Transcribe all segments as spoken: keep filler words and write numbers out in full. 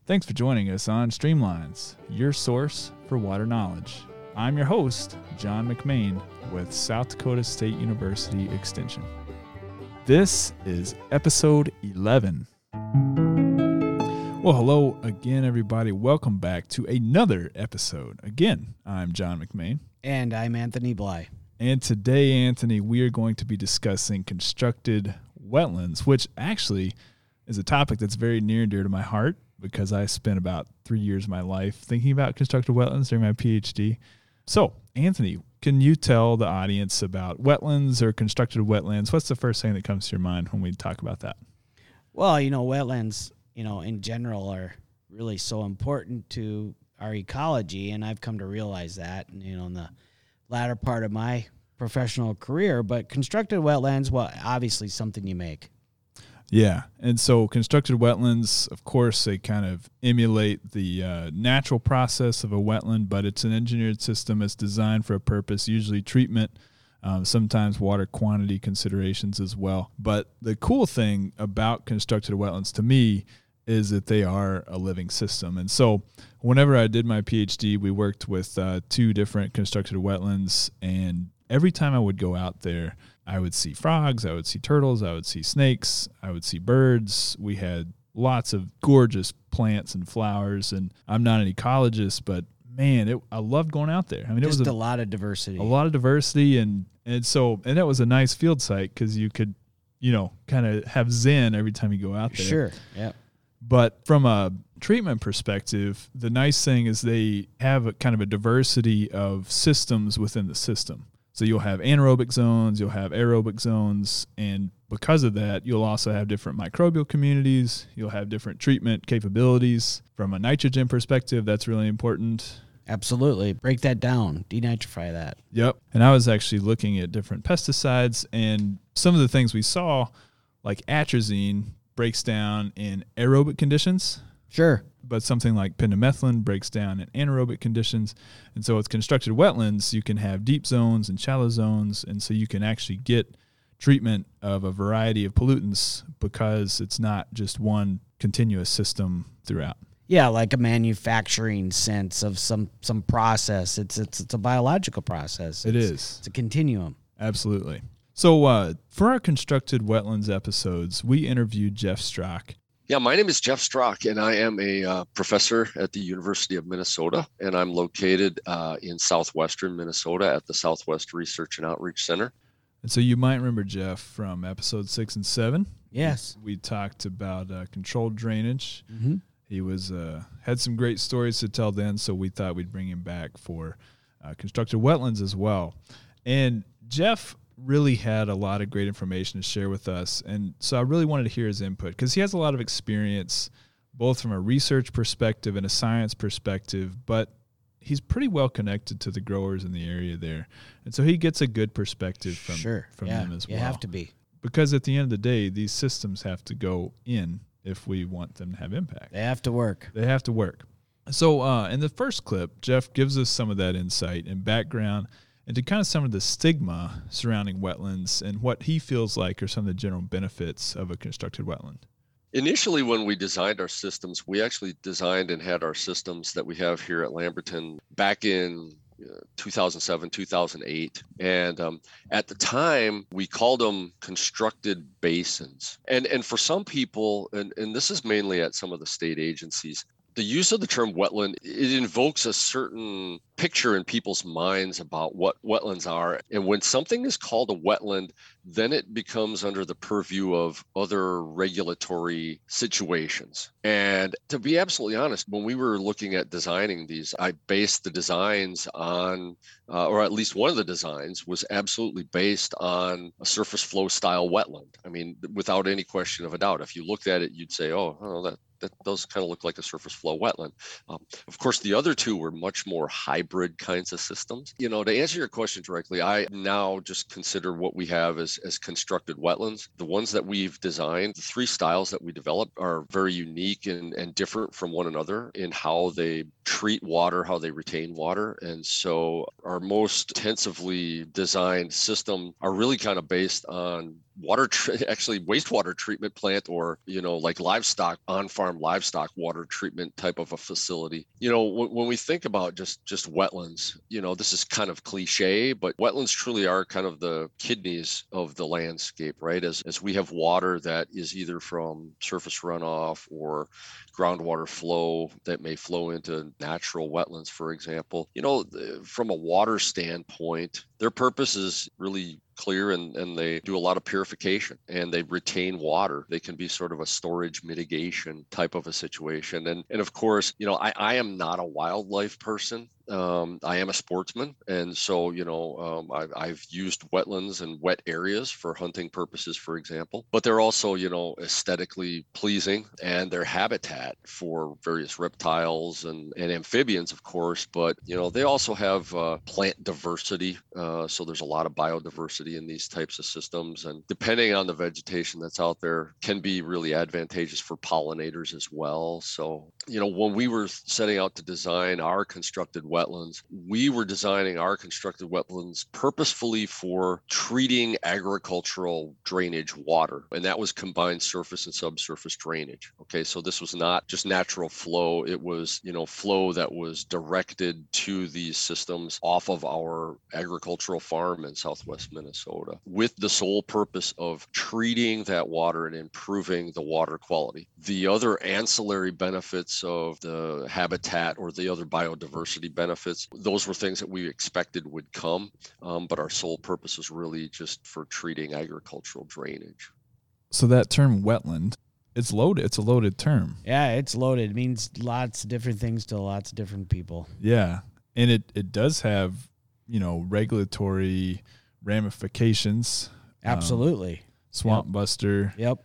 Thanks for joining us on Streamlines, your source for water knowledge. I'm your host, John McMain, with South Dakota State University Extension. This is episode eleven. Well, hello again, everybody. Welcome back to another episode. Again, I'm John McMain. And I'm Anthony Bly. And today, Anthony, we are going to be discussing constructed wetlands, which actually is a topic that's very near and dear to my heart because I spent about three years of my life thinking about constructed wetlands during my PhD. So, Anthony, can you tell the audience about wetlands or constructed wetlands? What's the first thing that comes to your mind when we talk about that? Well, you know, wetlands, you know, in general are really so important to our ecology, and I've come to realize that, you know, in the latter part of my professional career. But constructed wetlands, well, obviously something you make. Yeah, and so constructed wetlands, of course, they kind of emulate the uh, natural process of a wetland, but it's an engineered system. It's designed for a purpose, usually treatment, um, sometimes water quantity considerations as well. But the cool thing about constructed wetlands to me is that they are a living system. And so whenever I did my PhD, we worked with uh, two different constructed wetlands, and every time I would go out there, I would see frogs, I would see turtles, I would see snakes, I would see birds. We had lots of gorgeous plants and flowers, and I'm not an ecologist, but man, it, I loved going out there. I mean, Just it was a, a, a lot of diversity. A lot of diversity, and and so and that was a nice field site because you could, you know, kind of have zen every time you go out there. Sure, yeah. But from a treatment perspective, the nice thing is they have a kind of a diversity of systems within the system. So you'll have anaerobic zones, you'll have aerobic zones, and because of that, you'll also have different microbial communities, you'll have different treatment capabilities. From a nitrogen perspective, that's really important. Absolutely. Break that down, denitrify that. Yep. And I was actually looking at different pesticides, and some of the things we saw, like atrazine, breaks down in aerobic conditions. Sure. But something like pendimethalin breaks down in anaerobic conditions. And so with constructed wetlands, you can have deep zones and shallow zones. And so you can actually get treatment of a variety of pollutants because it's not just one continuous system throughout. Yeah, like a manufacturing sense of some some process. It's it's it's a biological process. It it's, is. It's a continuum. Absolutely. So uh, for our constructed wetlands episodes, we interviewed Jeff Strock. Yeah, my name is Jeff Strock, and I am a uh, professor at the University of Minnesota, and I'm located uh, in southwestern Minnesota at the Southwest Research and Outreach Center. And so you might remember Jeff from episode six and seven. Yes. We talked about uh, controlled drainage. Mm-hmm. He was uh, had some great stories to tell then, so we thought we'd bring him back for uh, constructed wetlands as well. And Jeff really had a lot of great information to share with us. And so I really wanted to hear his input because he has a lot of experience, both from a research perspective and a science perspective, but he's pretty well connected to the growers in the area there. And so he gets a good perspective from, sure. from yeah, them as well. You have to be. Because at the end of the day, these systems have to go in if we want them to have impact. They have to work. They have to work. So uh, in the first clip, Jeff gives us some of that insight and background and to kind of some of the stigma surrounding wetlands and what he feels like are some of the general benefits of a constructed wetland. Initially, when we designed our systems, we actually designed and had our systems that we have here at Lamberton back in uh, two thousand seven, two thousand eight. And um, at the time, we called them constructed basins. And and for some people, and, and this is mainly at some of the state agencies, the use of the term wetland, it invokes a certain picture in people's minds about what wetlands are. And when something is called a wetland, then it becomes under the purview of other regulatory situations. And to be absolutely honest, when we were looking at designing these, I based the designs on, uh, or at least one of the designs was absolutely based on a surface flow style wetland. I mean, without any question of a doubt, if you looked at it, you'd say, oh, oh that that does kind of look like a surface flow wetland. Um, of course, the other two were much more hybrid kinds of systems. You know, to answer your question directly, I now just consider what we have as, as constructed wetlands. The ones that we've designed, the three styles that we developed are very unique and, and different from one another in how they treat water, how they retain water. And so our most intensively designed system are really kind of based on water, tr- actually wastewater treatment plant, or, you know, like livestock, on-farm livestock water treatment type of a facility. You know, w- when we think about just, just wetlands, you know, this is kind of cliche, but wetlands truly are kind of the kidneys of the landscape, right? As, as we have water that is either from surface runoff or groundwater flow that may flow into natural wetlands, for example, you know, from a water standpoint, their purpose is really clear, and, and they do a lot of purification and they retain water. They can be sort of a storage mitigation type of a situation. And, and of course, you know, I, I am not a wildlife person. Um, I am a sportsman. And so, you know, um, I've, I've used wetlands and wet areas for hunting purposes, for example, but they're also, you know, aesthetically pleasing, and they're habitat for various reptiles and, and amphibians, of course, but, you know, they also have uh, plant diversity. Uh, so there's a lot of biodiversity in these types of systems, and depending on the vegetation that's out there, can be really advantageous for pollinators as well. So, you know, when we were setting out to design our constructed wetlands, we were designing our constructed wetlands purposefully for treating agricultural drainage water, and that was combined surface and subsurface drainage. Okay, so this was not just natural flow. It was, you know, flow that was directed to these systems off of our agricultural farm in southwest Minnesota, with the sole purpose of treating that water and improving the water quality. The other ancillary benefits of the habitat or the other biodiversity benefits, those were things that we expected would come, um, but our sole purpose was really just for treating agricultural drainage. So that term wetland, it's loaded. It's a loaded term. Yeah, it's loaded. It means lots of different things to lots of different people. Yeah. And it, it does have, you know, regulatory ramifications. Absolutely. Um, swamp Yep. buster. Yep.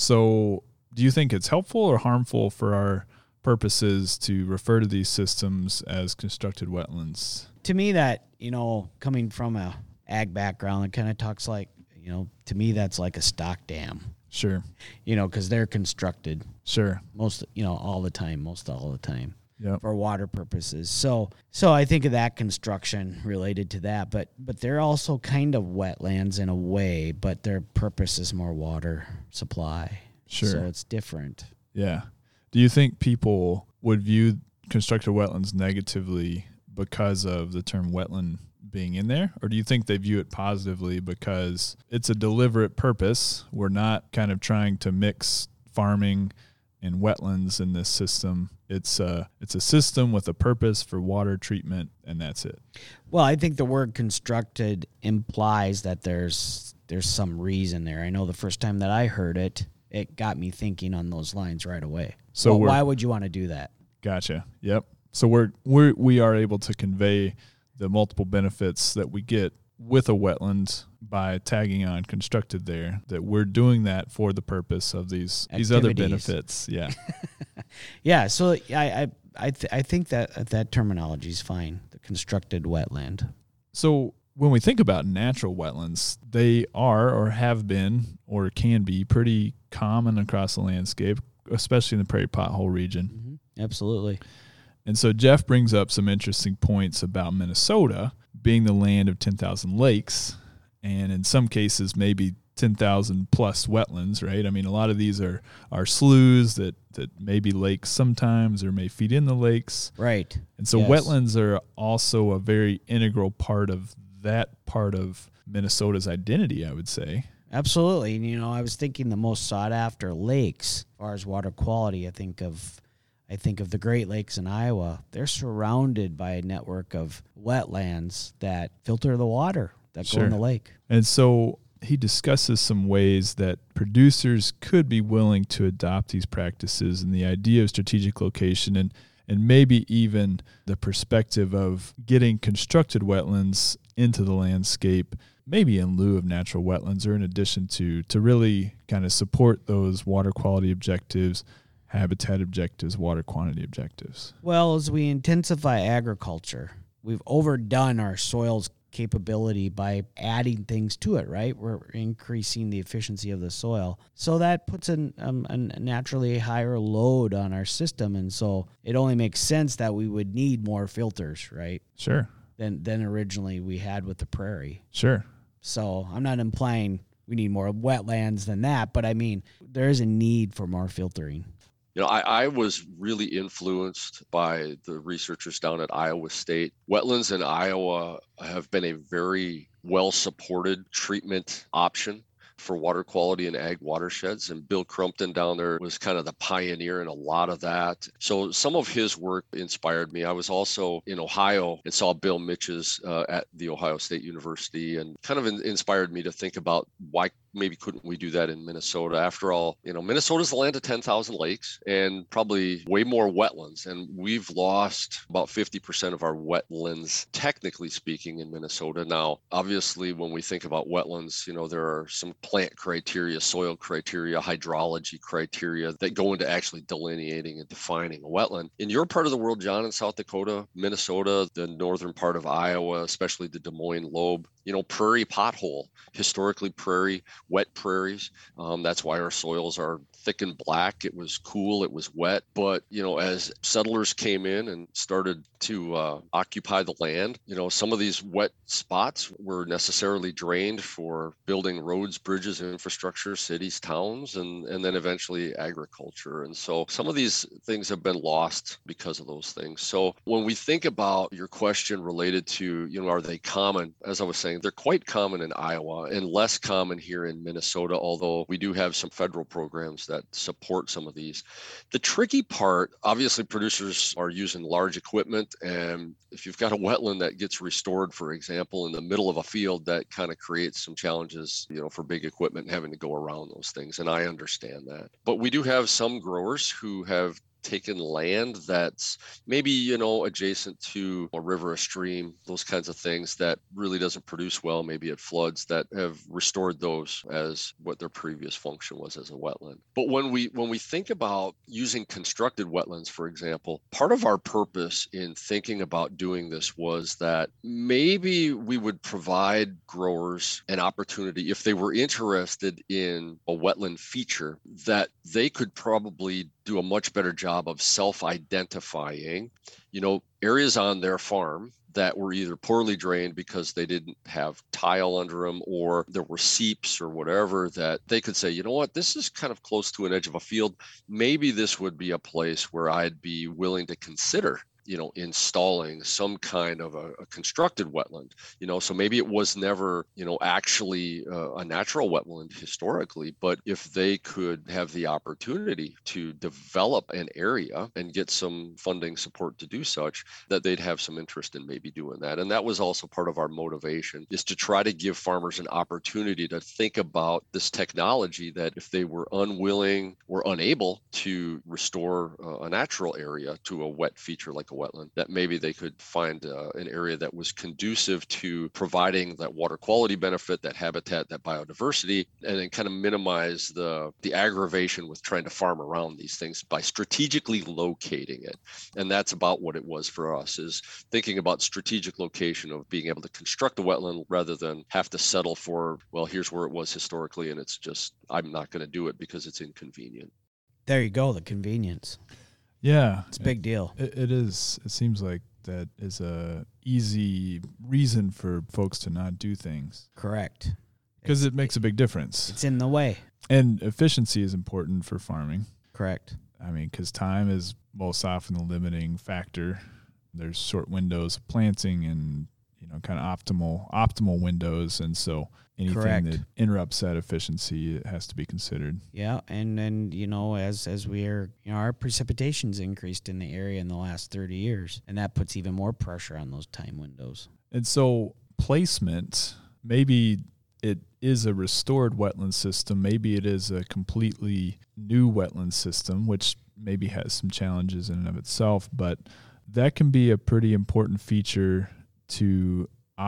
So do you think it's helpful or harmful for our purposes to refer to these systems as constructed wetlands? To me, that, you know, coming from a ag background, it kind of talks like, you know, to me, that's like a stock dam, Sure. you know, because they're constructed Sure. most, you know, all the time, most all the time. Yep. For water purposes. So so I think of that construction related to that, but but they're also kind of wetlands in a way, but their purpose is more water supply. Sure. So it's different. Yeah. Do you think people would view constructed wetlands negatively because of the term wetland being in there? Or do you think they view it positively because it's a deliberate purpose? We're not kind of trying to mix farming and wetlands in this system. It's a, it's a system with a purpose for water treatment, and that's it. Well, I think the word constructed implies that there's there's some reason there. I know the first time that I heard it, it got me thinking on those lines right away. So Well, we're, why would you want to do that? Gotcha. Yep. So we're, we're, we are able to convey the multiple benefits that we get with a wetland by tagging on constructed there, that we're doing that for the purpose of these, these other Activities. benefits. Yeah. Yeah, so I I I, th- I think that that terminology is fine. The constructed wetland. So when we think about natural wetlands, they are or have been or can be pretty common across the landscape, especially in the prairie pothole region. Mm-hmm. Absolutely. And so Jeff brings up some interesting points about Minnesota being the land of ten thousand lakes, and in some cases maybe ten thousand plus wetlands, right? I mean, a lot of these are, are sloughs that, that may be lakes sometimes or may feed in the lakes. Right. And so Yes. wetlands are also a very integral part of that part of Minnesota's identity, I would say. Absolutely. And, you know, I was thinking the most sought after lakes as far as water quality, I think of I think of the Great Lakes in Iowa. They're surrounded by a network of wetlands that filter the water that Sure. go in the lake. And so he discusses some ways that producers could be willing to adopt these practices, and the idea of strategic location, and, and maybe even the perspective of getting constructed wetlands into the landscape, maybe in lieu of natural wetlands or in addition to, to really kind of support those water quality objectives, habitat objectives, water quantity objectives. Well, as we intensify agriculture, we've overdone our soil's capability by adding things to it, right? We're increasing the efficiency of the soil. So that puts an, um, a naturally higher load on our system. And so it only makes sense that we would need more filters, right? Sure. Than, than originally we had with the prairie. Sure. So I'm not implying we need more wetlands than that. But I mean, there is a need for more filtering. You know, I, I was really influenced by the researchers down at Iowa State. Wetlands in Iowa have been a very well-supported treatment option for water quality in ag watersheds. And Bill Crumpton down there was kind of the pioneer in a lot of that. So some of his work inspired me. I was also in Ohio and saw Bill Mitch's uh, at the Ohio State University, and kind of in, inspired me to think about why maybe couldn't we do that in Minnesota? After all, you know, Minnesota's the land of ten thousand lakes and probably way more wetlands. And we've lost about fifty percent of our wetlands, technically speaking, in Minnesota. Now, obviously, when we think about wetlands, you know, there are some plant criteria, soil criteria, hydrology criteria that go into actually delineating and defining a wetland. In your part of the world, John, in South Dakota, Minnesota, the northern part of Iowa, especially the Des Moines lobe, you know, prairie pothole, historically prairie, wet prairies. Um, that's why our soils are thick and black. It was cool. It was wet. But, you know, as settlers came in and started to uh, occupy the land, you know, some of these wet spots were necessarily drained for building roads, bridges, infrastructure, cities, towns, and, and then eventually agriculture. And so some of these things have been lost because of those things. So when we think about your question related to, you know, are they common? As I was saying, they're quite common in Iowa and less common here in Minnesota, although we do have some federal programs that support some of these. The tricky part, obviously producers are using large equipment, and if you've got a wetland that gets restored, for example, in the middle of a field, that kind of creates some challenges, you know, for big equipment having to go around those things. And I understand that. But we do have some growers who have taken land that's maybe, you know, adjacent to a river, a stream, those kinds of things that really doesn't produce well. Maybe it floods, that have restored those as what their previous function was as a wetland. But when we when we think about using constructed wetlands, for example, part of our purpose in thinking about doing this was that maybe we would provide growers an opportunity, if they were interested in a wetland feature, that they could probably do a much better job of self-identifying, you know, areas on their farm that were either poorly drained because they didn't have tile under them, or there were seeps or whatever, that they could say, you know what, this is kind of close to an edge of a field. Maybe this would be a place where I'd be willing to consider, you know, installing some kind of a, a constructed wetland, you know, so maybe it was never, you know, actually uh, a natural wetland historically, but if they could have the opportunity to develop an area and get some funding support to do such, that they'd have some interest in maybe doing that. And that was also part of our motivation, is to try to give farmers an opportunity to think about this technology, that if they were unwilling or unable to restore uh, a natural area to a wet feature like a wetland, that maybe they could find uh, an area that was conducive to providing that water quality benefit, that habitat, that biodiversity, and then kind of minimize the the aggravation with trying to farm around these things by strategically locating it. And that's about what it was for us, is thinking about strategic location of being able to construct a wetland rather than have to settle for, well, here's where it was historically, and it's just, I'm not going to do it because it's inconvenient. There you go, the convenience. Yeah. It's a big deal. It, it is. It seems like that is a easy reason for folks to not do things. Correct. Because it makes a big difference. It's in the way. And efficiency is important for farming. Correct. I mean, because time is most often the limiting factor. There's short windows of planting and, you know, kind of optimal optimal windows. And so anything Correct. that interrupts that efficiency, it has to be considered. Yeah, and then, you know, as as we are, you know, our precipitation's increased in the area in the last thirty years, and that puts even more pressure on those time windows. And so placement, maybe it is a restored wetland system, maybe it is a completely new wetland system, which maybe has some challenges in and of itself, but that can be a pretty important feature to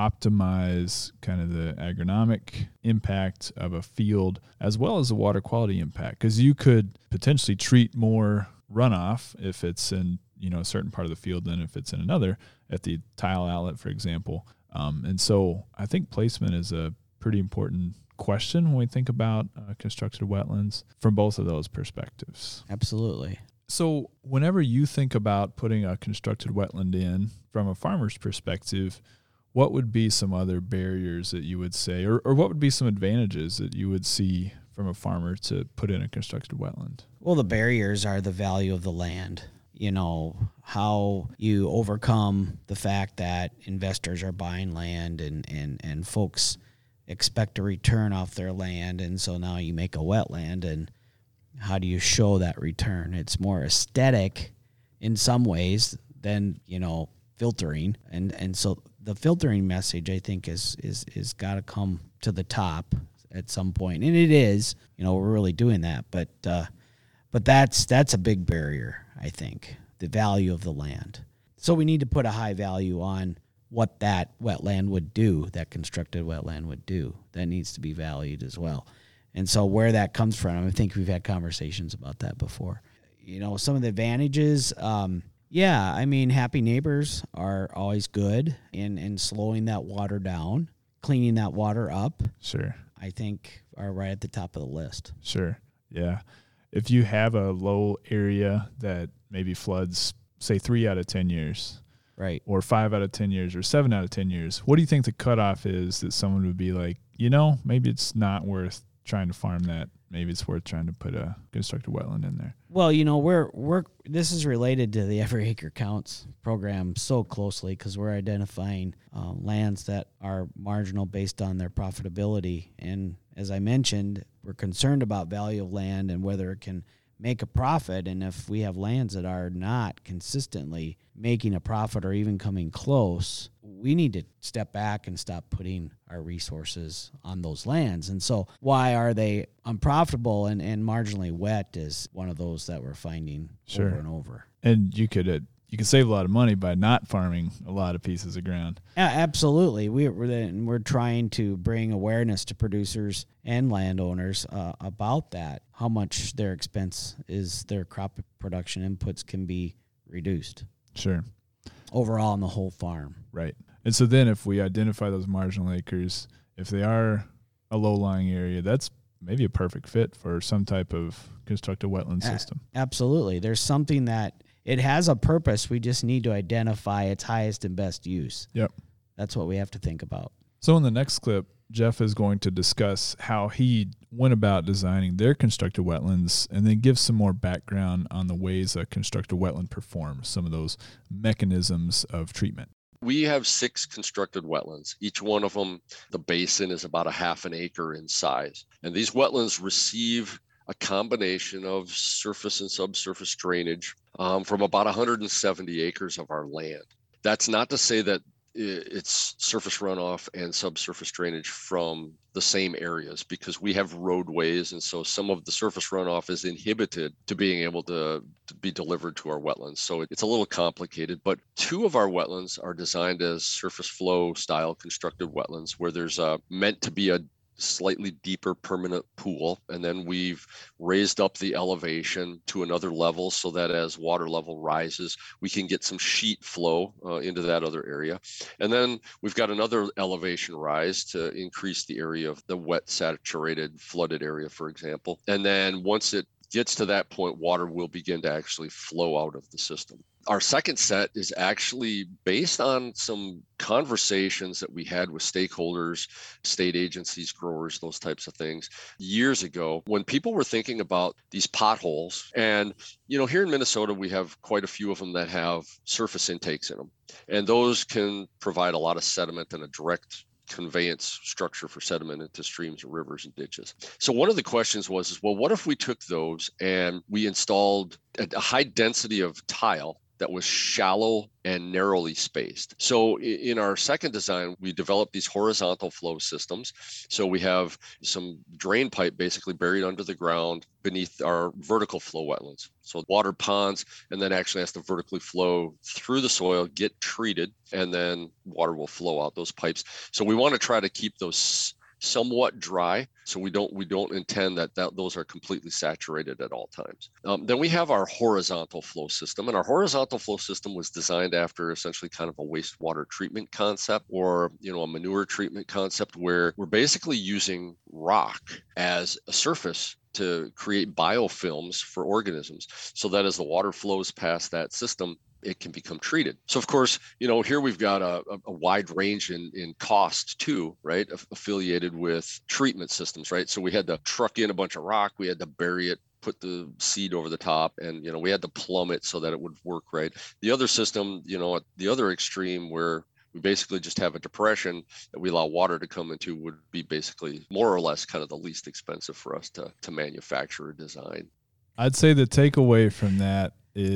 optimize kind of the agronomic impact of a field as well as the water quality impact, because you could potentially treat more runoff if it's in, you know, a certain part of the field than if it's in another, at the tile outlet, for example. Um, and so I think placement is a pretty important question when we think about uh, constructed wetlands from both of those perspectives. Absolutely. So whenever you think about putting a constructed wetland in from a farmer's perspective, what would be some other barriers that you would say, or, or what would be some advantages that you would see from a farmer to put in a constructed wetland? Well, the barriers are the value of the land. You know, how you overcome the fact that investors are buying land and, and, and folks expect a return off their land. And so now you make a wetland, and how do you show that return? It's more aesthetic in some ways than, you know, filtering. And, and so the filtering message, I think, is, is, is got to come to the top at some point. And it is, you know, we're really doing that, but, uh, but that's, that's a big barrier. I think, the value of the land. So we need to put a high value on what that wetland would do, that constructed wetland would do. That needs to be valued as well. And so where that comes from, I think we've had conversations about that before. You know, some of the advantages, um, yeah, I mean, happy neighbors are always good in, in slowing that water down, cleaning that water up. Sure. I think are right at the top of the list. Sure. Yeah. If you have a low area that maybe floods, say three out of ten years, right, or five out of ten years, or seven out of ten years, what do you think the cutoff is that someone would be like, you know, maybe it's not worth trying to farm that. Maybe it's worth trying to put a constructed wetland in there. Well, you know, we're we're this is related to the Every Acre Counts program so closely because we're identifying uh, lands that are marginal based on their profitability. And as I mentioned, we're concerned about value of land and whether it can make a profit. And if we have lands that are not consistently making a profit or even coming close, we need to step back and stop putting our resources on those lands. And so why are they unprofitable and, and marginally wet is one of those that we're finding sure. over and over. And you could uh, you could save a lot of money by not farming a lot of pieces of ground. Yeah, absolutely. We, we're, we're trying to bring awareness to producers and landowners uh, about that, how much their expense is, their crop production inputs can be reduced. Sure. Overall on the whole farm. Right. And so then if we identify those marginal acres, if they are a low-lying area, that's maybe a perfect fit for some type of constructed wetland system. A- absolutely. There's something that it has a purpose. We just need to identify its highest and best use. Yep. That's what we have to think about. So in the next clip, Jeff is going to discuss how he went about designing their constructed wetlands and then give some more background on the ways a constructed wetland performs, some of those mechanisms of treatment. We have six constructed wetlands. Each one of them, the basin is about a half an acre in size. And these wetlands receive a combination of surface and subsurface drainage um, from about one hundred seventy acres of our land. That's not to say that it's surface runoff and subsurface drainage from the same areas, because we have roadways, and so some of the surface runoff is inhibited to being able to, to be delivered to our wetlands. So it's a little complicated, but two of our wetlands are designed as surface flow style constructed wetlands, where there's a meant to be a slightly deeper permanent pool, and then we've raised up the elevation to another level so that as water level rises, we can get some sheet flow uh, into that other area. And then we've got another elevation rise to increase the area of the wet saturated flooded area, for example. And then once it gets to that point, water will begin to actually flow out of the system. Our second set is actually based on some conversations that we had with stakeholders, state agencies, growers, those types of things years ago, when people were thinking about these potholes. And, you know, here in Minnesota, we have quite a few of them that have surface intakes in them. And those can provide a lot of sediment and a direct conveyance structure for sediment into streams and rivers and ditches. So one of the questions was, is, well, what if we took those and we installed a high density of tile that was shallow and narrowly spaced? So in our second design, we developed these horizontal flow systems. So we have some drain pipe basically buried under the ground beneath our vertical flow wetlands. So water ponds, and then actually has to vertically flow through the soil, get treated, and then water will flow out those pipes. So we want to try to keep those somewhat dry, so we don't we don't intend that, that those are completely saturated at all times. Um, then we have our horizontal flow system, and our horizontal flow system was designed after essentially kind of a wastewater treatment concept, or you know a manure treatment concept, where we're basically using rock as a surface to create biofilms for organisms, so that as the water flows past that system, it can become treated. So of course, you know, here we've got a, a wide range in, in cost too, right? Affiliated with treatment systems, right? So we had to truck in a bunch of rock, we had to bury it, put the seed over the top, and, you know, we had to plumb it so that it would work right. The other system, you know, at the other extreme where we basically just have a depression that we allow water to come into would be basically more or less kind of the least expensive for us to, to manufacture or design. I'd say the takeaway from that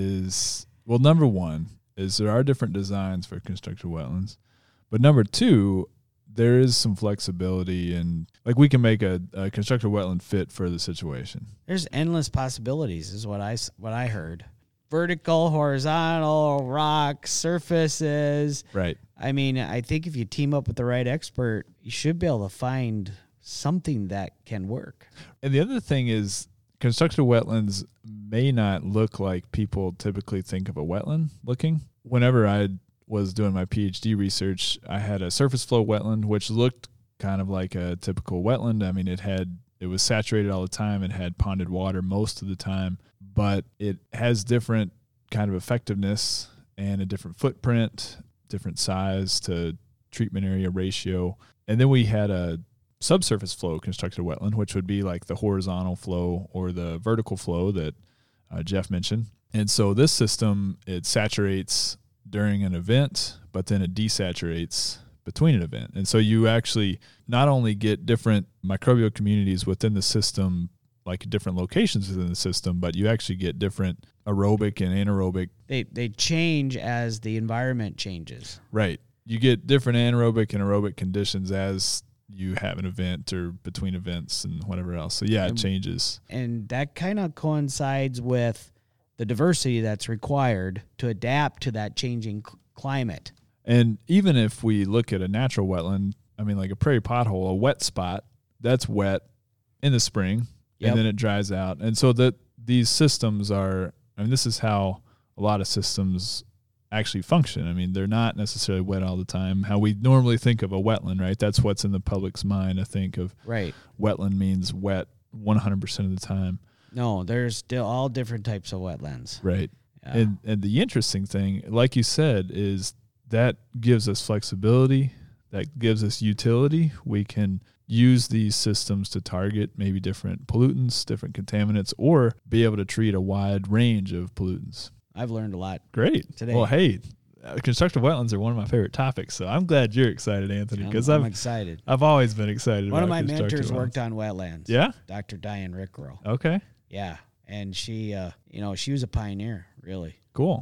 is, well, number one is there are different designs for constructed wetlands, but number two, there is some flexibility, and like we can make a, a constructed wetland fit for the situation. There's endless possibilities is what I, what I heard. Vertical, horizontal, rock, surfaces. Right. I mean, I think if you team up with the right expert, you should be able to find something that can work. And the other thing is, constructed wetlands may not look like people typically think of a wetland looking. Whenever I was doing my PhD research, I had a surface flow wetland, which looked kind of like a typical wetland. I mean, it had, it was saturated all the time. It had ponded water most of the time, but it has different kind of effectiveness and a different footprint, different size to treatment area ratio. And then we had a subsurface flow constructed wetland, which would be like the horizontal flow or the vertical flow that uh, Jeff mentioned. And so this system, it saturates during an event, but then it desaturates between an event. And so you actually not only get different microbial communities within the system, like different locations within the system, but you actually get different aerobic and anaerobic. They they change as the environment changes. Right. You get different anaerobic and aerobic conditions as you have an event or between events and whatever else. So yeah, it changes. And that kind of coincides with the diversity that's required to adapt to that changing cl- climate. And even if we look at a natural wetland, I mean, like a prairie pothole, a wet spot, that's wet in the spring, Yep. and then it dries out. And so that these systems are, I mean, this is how a lot of systems actually function. I mean, they're not necessarily wet all the time. How we normally think of a wetland, right? That's what's in the public's mind. I think of Right. wetland means wet one hundred percent of the time. No, there's still all different types of wetlands. Right. Yeah. And and the interesting thing, like you said, is that gives us flexibility, that gives us utility. We can use these systems to target maybe different pollutants, different contaminants, or be able to treat a wide range of pollutants. I've learned a lot. Great. Today. Well, hey, uh, constructive wetlands are one of my favorite topics, so I'm glad you're excited, Anthony, I'm, because I'm I've excited. I've always been excited One about of my constructive mentors wetlands. worked on wetlands. Yeah? Doctor Diane Rickrow. Okay. Yeah. And she, uh, you know, she was a pioneer, really. Cool.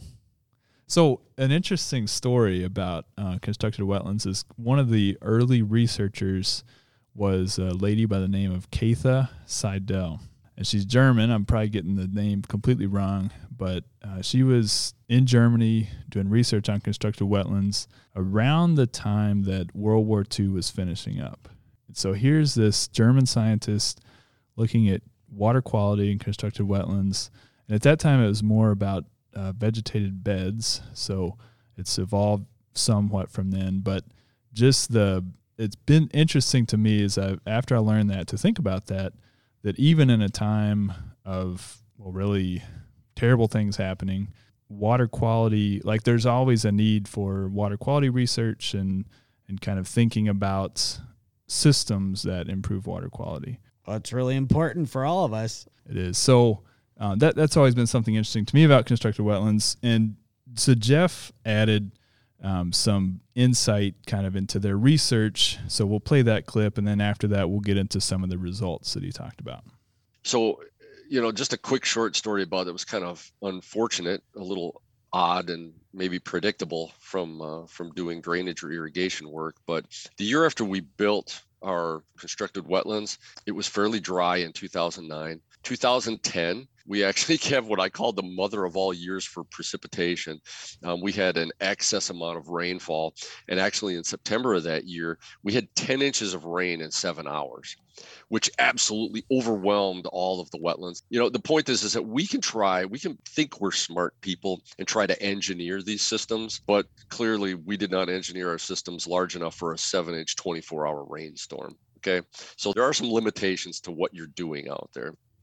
So an interesting story about uh, constructed wetlands is one of the early researchers was a lady by the name of Katha Seidel. And she's German. I'm probably getting the name completely wrong, but uh, she was in Germany doing research on constructed wetlands around the time that World War Two was finishing up. And so here's this German scientist looking at water quality in constructed wetlands. And at that time, it was more about uh, vegetated beds. So it's evolved somewhat from then. But just the, it's been interesting to me is I, after I learned that, to think about that, that even in a time of, well, really terrible things happening, water quality, like there's always a need for water quality research and, and kind of thinking about systems that improve water quality. Well, it's really important for all of us. It is. So uh, that that's always been something interesting to me about constructed wetlands. And so Jeff added um, some insight kind of into their research. So we'll play that clip, and then after that, we'll get into some of the results that he talked about. So, you know, just a quick short story about it was kind of unfortunate, a little odd and maybe predictable from uh, from doing drainage or irrigation work. But the year after we built our constructed wetlands, it was fairly dry in two thousand nine. two thousand ten, we actually have what I call the mother of all years for precipitation. Um, we had an excess amount of rainfall. And actually in September of that year, we had ten inches of rain in seven hours, which absolutely overwhelmed all of the wetlands. You know, the point is, is that we can try, we can think we're smart people and try to engineer these systems, but clearly we did not engineer our systems large enough for a seven inch, twenty-four hour rainstorm. Okay. So there are some limitations to what you're doing out there.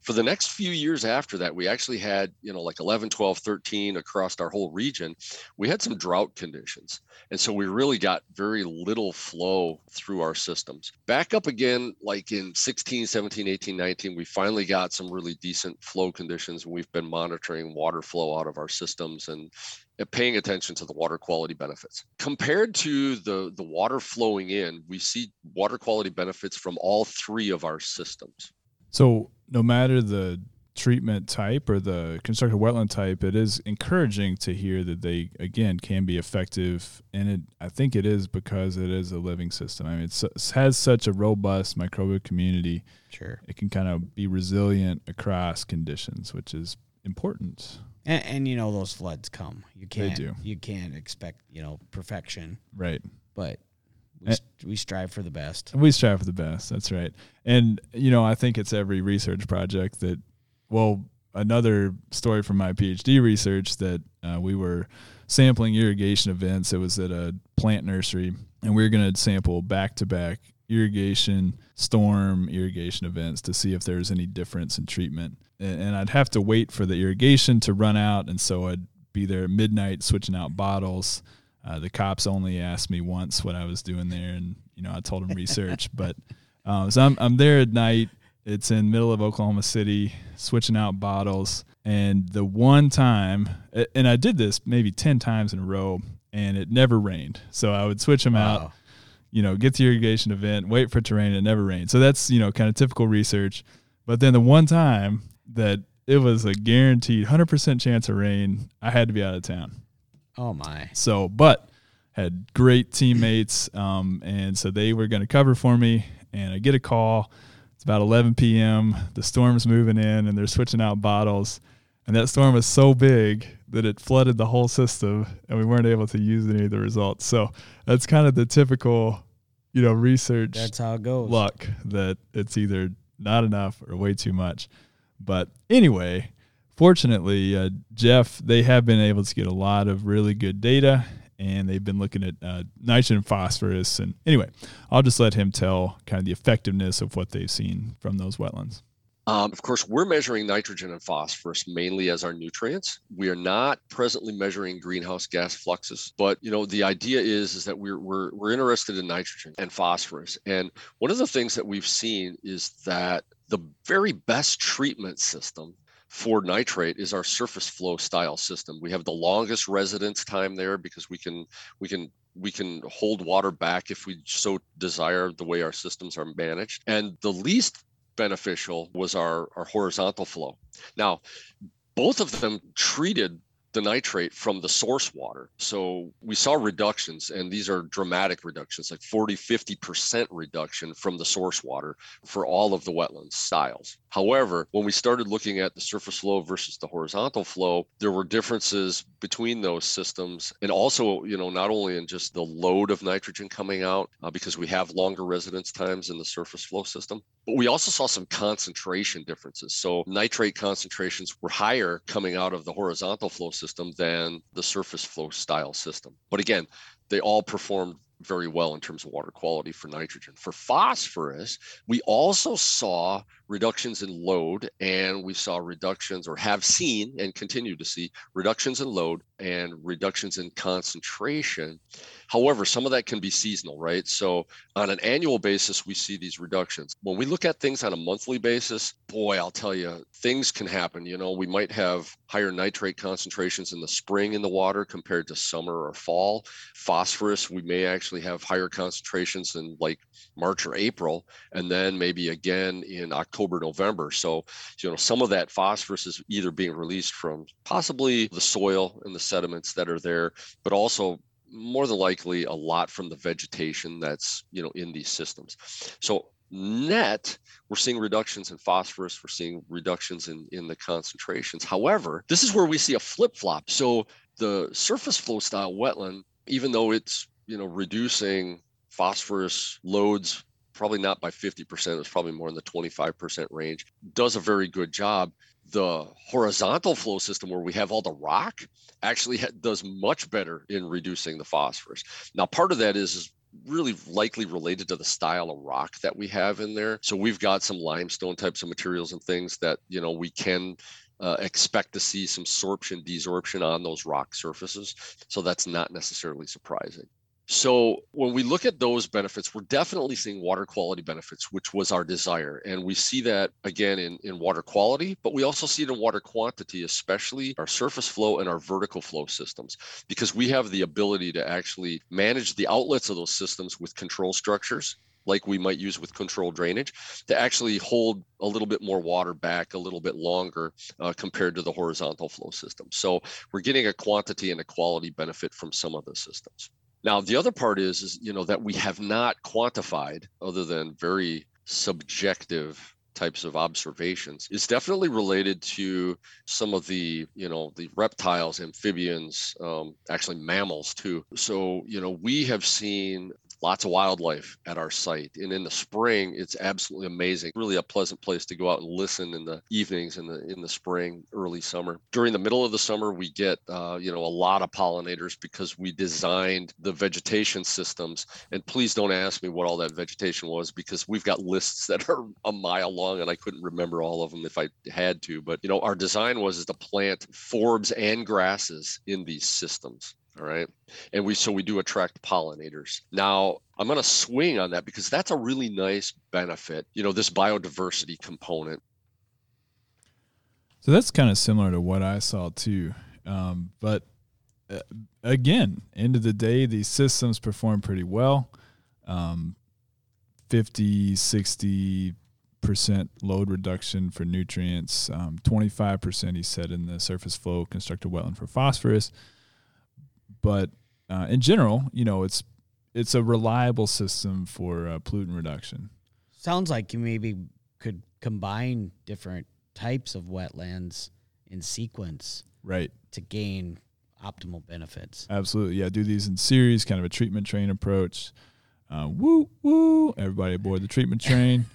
For the next few years after that, we actually had, you know, like eleven, twelve, thirteen across our whole region. We had some drought conditions. And so we really got very little flow through our systems. Back up again, like in sixteen, seventeen, eighteen, nineteen, we finally got some really decent flow conditions. And we've been monitoring water flow out of our systems and paying attention to the water quality benefits. Compared to the, the water flowing in, we see water quality benefits from all three of our systems. So no matter the treatment type or the constructed wetland type, it is encouraging to hear that they, again, can be effective. And it, I think it is because it is a living system. I mean, it's, it has such a robust microbial community. Sure. It can kind of be resilient across conditions, which is important. And, and you know, those floods come. You can't, They do. You can't expect, you know, perfection. Right. But we, And- we strive for the best. We strive for the best. That's right. And, you know, I think it's every research project that, well, another story from my PhD research that uh, we were sampling irrigation events. It was at a plant nursery, and we were going to sample back-to-back irrigation, storm irrigation events to see if there was any difference in treatment. And, and I'd have to wait for the irrigation to run out, and so I'd be there at midnight switching out bottles. Uh, the cops only asked me once what I was doing there, and you know I told them research. But um, so I'm I'm there at night. It's in the middle of Oklahoma City, switching out bottles. And the one time, and I did this maybe ten times in a row, and it never rained. So I would switch them Wow. out, you know, get the irrigation event, wait for it to rain, and it never rained. So that's, you know, kind of typical research. But then the one time that it was a guaranteed one hundred percent chance of rain, I had to be out of town. Oh, my. So, but had great teammates, um, and so they were going to cover for me, and I get a call. It's about eleven p.m. The storm's moving in, and they're switching out bottles, and that storm was so big that it flooded the whole system, and we weren't able to use any of the results. So that's kind of the typical, you know, research That's how it goes. luck that it's either not enough or way too much. But anyway, fortunately, uh, Jeff, they have been able to get a lot of really good data, and they've been looking at uh, nitrogen and phosphorus. And anyway, I'll just let him tell kind of the effectiveness of what they've seen from those wetlands. Um, of course, we're measuring nitrogen and phosphorus mainly as our nutrients. We are not presently measuring greenhouse gas fluxes, but you know the idea is is that we're we're we're interested in nitrogen and phosphorus. And one of the things that we've seen is that the very best treatment system for nitrate is our surface flow style system. We have the longest residence time there because we can we can we can hold water back if we so desire the way our systems are managed. And the least beneficial was our, our horizontal flow. Now, both of them treated the nitrate from the source water. So we saw reductions, and these are dramatic reductions, like forty, fifty percent reduction from the source water for all of the wetland styles. However, when we started looking at the surface flow versus the horizontal flow, there were differences between those systems. And also, you know, not only in just the load of nitrogen coming out, uh, because we have longer residence times in the surface flow system, but we also saw some concentration differences. So nitrate concentrations were higher coming out of the horizontal flow system than the surface flow style system. But again, they all performed very well in terms of water quality for nitrogen. For phosphorus, we also saw reductions in load, and we saw reductions, or have seen and continue to see reductions in load and reductions in concentration. However, some of that can be seasonal, right? So on an annual basis, we see these reductions. When we look at things on a monthly basis, boy, I'll tell you, things can happen. You know, we might have higher nitrate concentrations in the spring in the water compared to summer or fall. Phosphorus, we may actually have higher concentrations in like March or April, and then maybe again in October, November. So, you know, some of that phosphorus is either being released from possibly the soil and the sediments that are there, but also more than likely a lot from the vegetation that's, you know, in these systems. So net, we're seeing reductions in phosphorus, we're seeing reductions in, in the concentrations. However, this is where we see a flip-flop. So the surface flow style wetland, even though it's, you know, reducing phosphorus loads, probably not by fifty percent, it's probably more in the twenty-five percent range, does a very good job. The horizontal flow system, where we have all the rock, actually ha- does much better in reducing the phosphorus. Now, part of that is, is really likely related to the style of rock that we have in there. So we've got some limestone types of materials and things that, you know, we can uh, expect to see some sorption, desorption on those rock surfaces. So that's not necessarily surprising. So when we look at those benefits, we're definitely seeing water quality benefits, which was our desire. And we see that again in, in water quality, but we also see it in water quantity, especially our surface flow and our vertical flow systems, because we have the ability to actually manage the outlets of those systems with control structures, like we might use with controlled drainage, to actually hold a little bit more water back a little bit longer uh, compared to the horizontal flow system. So we're getting a quantity and a quality benefit from some of the systems. Now, the other part is, is, you know, that we have not quantified, other than very subjective types of observations, is definitely related to some of the, you know, the reptiles, amphibians, um, actually mammals too. So, you know, we have seen lots of wildlife at our site. And in the spring, it's absolutely amazing. Really a pleasant place to go out and listen in the evenings in the in the spring, early summer. During the middle of the summer, we get, uh, you know, a lot of pollinators because we designed the vegetation systems. And please don't ask me what all that vegetation was, because we've got lists that are a mile long and I couldn't remember all of them if I had to. But, you know, our design was is to plant forbs and grasses in these systems. All right. And we, so we do attract pollinators. Now, I'm going to swing on that because that's a really nice benefit, you know, this biodiversity component. So that's kind of similar to what I saw too. Um, but uh, again, end of the day, these systems perform pretty well. Um, fifty, sixty percent load reduction for nutrients, um, twenty-five percent he said in the surface flow constructed wetland for phosphorus. But uh, in general, you know, it's it's a reliable system for uh, pollutant reduction. Sounds like you maybe could combine different types of wetlands in sequence, right, to gain optimal benefits. Absolutely, yeah. Do these in series, kind of a treatment train approach. Uh, woo woo! Everybody aboard the treatment train.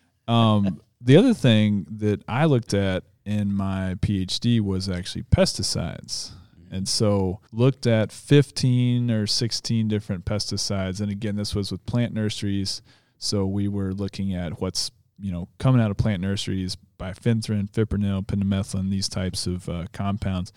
um, the other thing that I looked at in my PhD was actually pesticides. And so looked at fifteen or sixteen different pesticides. And again, this was with plant nurseries. So we were looking at what's, you know, coming out of plant nurseries, bifenthrin, fipronil, pendimethalin, these types of uh, compounds.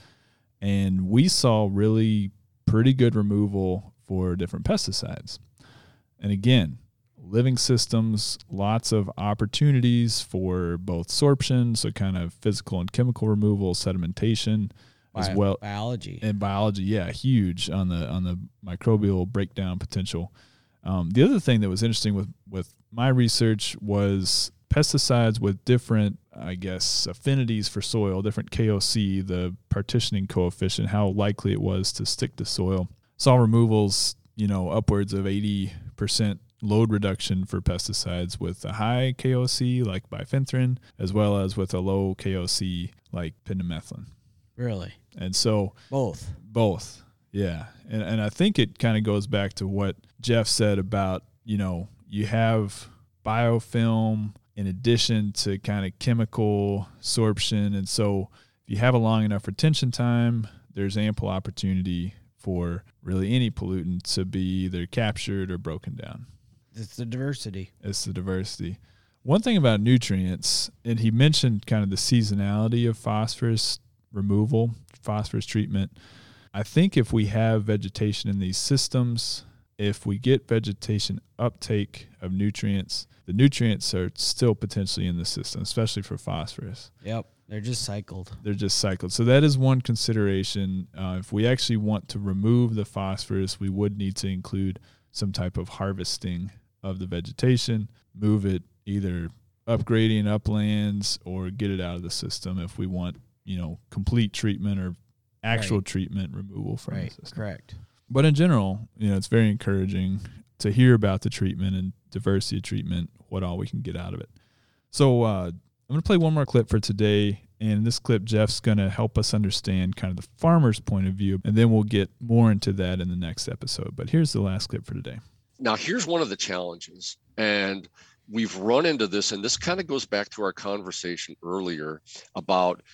And we saw really pretty good removal for different pesticides. And again, living systems, lots of opportunities for both sorption, so kind of physical and chemical removal, sedimentation, as well, biology and biology, yeah, huge on the on the microbial breakdown potential. Um, the other thing that was interesting with with my research was pesticides with different, I guess, affinities for soil, different K O C, the partitioning coefficient, how likely it was to stick to soil. Saw removals, you know, upwards of eighty percent load reduction for pesticides with a high K O C like bifenthrin, as well as with a low K O C like pendimethalin. Really? And so both, both, yeah. And and I think it kind of goes back to what Jeff said about, you know, you have biofilm in addition to kind of chemical sorption. And so if you have a long enough retention time, there's ample opportunity for really any pollutant to be either captured or broken down. It's the diversity. It's the diversity. One thing about nutrients, and he mentioned kind of the seasonality of phosphorus removal, phosphorus treatment. I think if we have vegetation in these systems, if we get vegetation uptake of nutrients, the nutrients are still potentially in the system, especially for phosphorus. Yep. They're just cycled. They're just cycled. So that is one consideration. Uh, if we actually want to remove the phosphorus, we would need to include some type of harvesting of the vegetation, move it either upgrading uplands or get it out of the system if we want, you know, complete treatment or actual right. treatment removal from right. the system. Correct. But in general, you know, it's very encouraging to hear about the treatment and diversity of treatment, what all we can get out of it. So uh, I'm going to play one more clip for today. And in this clip, Jeff's going to help us understand kind of the farmer's point of view, and then we'll get more into that in the next episode. But here's the last clip for today. Now, here's one of the challenges, and we've run into this, and this kind of goes back to our conversation earlier about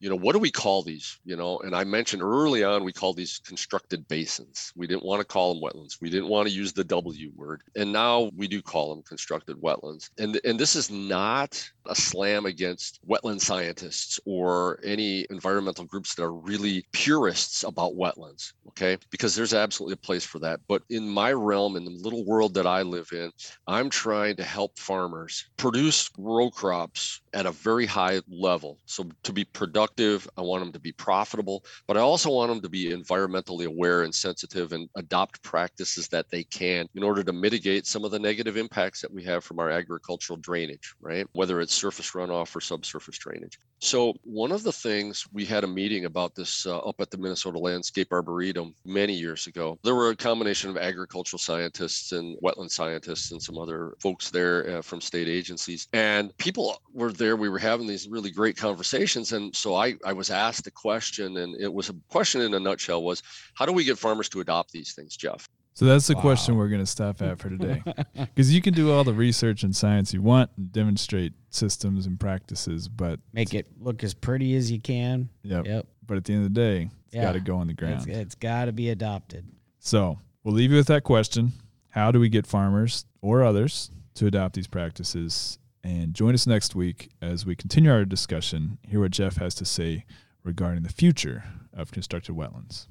you know, what do we call these? You know, and I mentioned early on, we call these constructed basins. We didn't want to call them wetlands. We didn't want to use the W word. And now we do call them constructed wetlands. And, and this is not a slam against wetland scientists or any environmental groups that are really purists about wetlands, okay? Because there's absolutely a place for that. But in my realm, in the little world that I live in, I'm trying to help farmers produce row crops at a very high level. So to be productive, I want them to be profitable, but I also want them to be environmentally aware and sensitive and adopt practices that they can in order to mitigate some of the negative impacts that we have from our agricultural drainage, right? Whether it's surface runoff or subsurface drainage. So one of the things, we had a meeting about this uh, up at the Minnesota Landscape Arboretum many years ago. There were a combination of agricultural scientists and wetland scientists and some other folks there uh, from state agencies. And people were there. We were having these really great conversations. And so I, I was asked a question, and it was a question in a nutshell was, how do we get farmers to adopt these things, Jeff? So that's the Wow. question we're going to stop at for today. Because you can do all the research and science you want and demonstrate systems and practices, but Make it look as pretty as you can. yep. Yep. But at the end of the day, it's Yeah. got to go on the It's, ground. it's got to be adopted. So we'll leave you with that question. How do we get farmers or others to adopt these practices? And join us next week as we continue our discussion, hear what Jeff has to say regarding the future of constructed wetlands.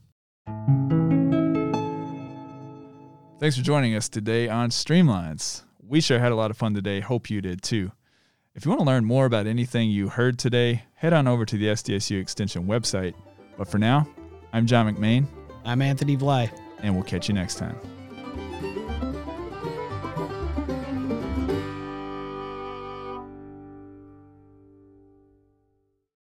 Thanks for joining us today on Streamlines. We sure had a lot of fun today. Hope you did too. If you want to learn more about anything you heard today, head on over to the S D S U Extension website. But for now, I'm John McMain, I'm Anthony Bly. and we'll catch you next time.